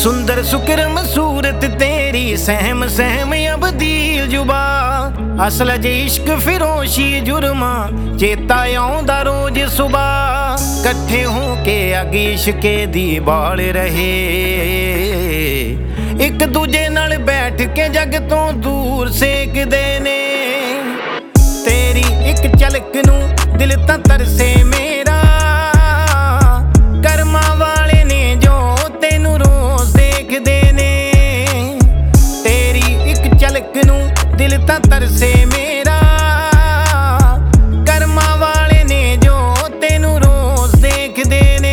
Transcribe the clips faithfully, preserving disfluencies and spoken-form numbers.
सुंदर सुकरम सूरत तेरी सहम सहम अबदील जुबा असल जे इश्क फिरोशी जुर्मा चेता आउंदा रोज सुबह कट्ठे हो के अगे इश्के दी बाल रहे एक दूजे नाल बैठ के जग तो दूर सेकदे ने तेरी एक झलक नूं दिल तां तरसे मेरा करमा वाले ने जो तेनू रोज देखदे ने तेरी एक झलक नूं दिल तां तरसे मेरा करमा वाले ने जो तेनू रोज देखदे ने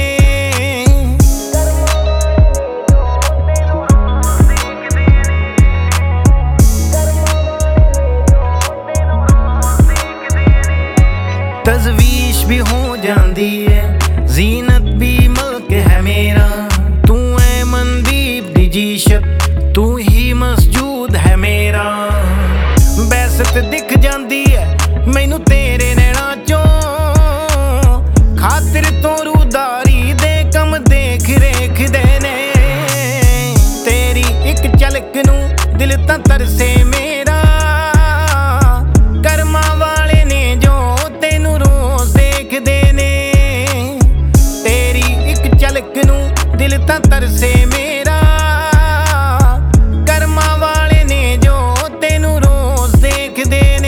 तजवीश भी हो जाती है जीनत भी मल्क है मेरा तू है मनदीप दी जीशत तू ही मसजूद है मेरा बैसत दिख जाती है मैनू तेरे नैना चों खातिर तो रूदारी दे कम देख रेख देने तेरी एक झलक नूं दिल तां तरसे मेरा करमा वाले ने जो तेनू रोज देखदे ने तेरी एक झलक नूं दिल तां तरसे मेरा करमा वाले ने जो तेनू रोज देखदे ने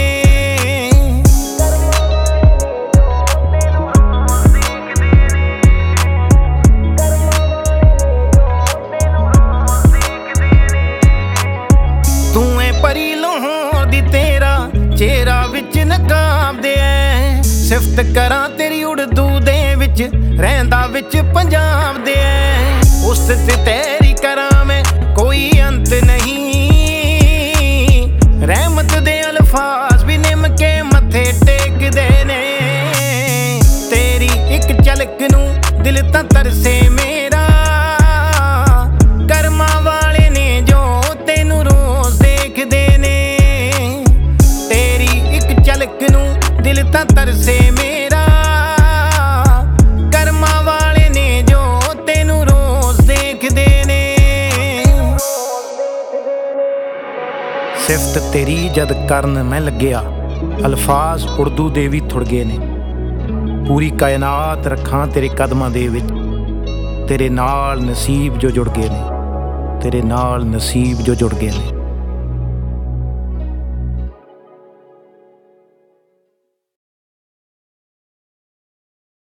तू है परी लाहौर दी तेरा चेहरा विच नकाब दे सिफत करा तेरी उर्दू दे विच रहिंदा विच पंजाब दे उस ते तेरी करा मैं कोई अंत नहीं रहमत दे अल्फाज भी निम के मथे टेकदे ने तेरी एक झलक नूं दिल तां तरसे मेरा करमा वाले ने जो तेनू रोज देखदे ने तेरी एक झलक नूं दिल तां तरसे मेरा करमा वाले ने जो तेनू रोज देखदे ने सिफत तेरी जद करन मैं लग्या अल्फाज उर्दू दे भी थुड़ गए ने पूरी कायनात रखां तेरे कदमां दे विच तेरे नाल नसीब जो जुड़ गए ने तेरे नाल नसीब जो जुड़ गए ने।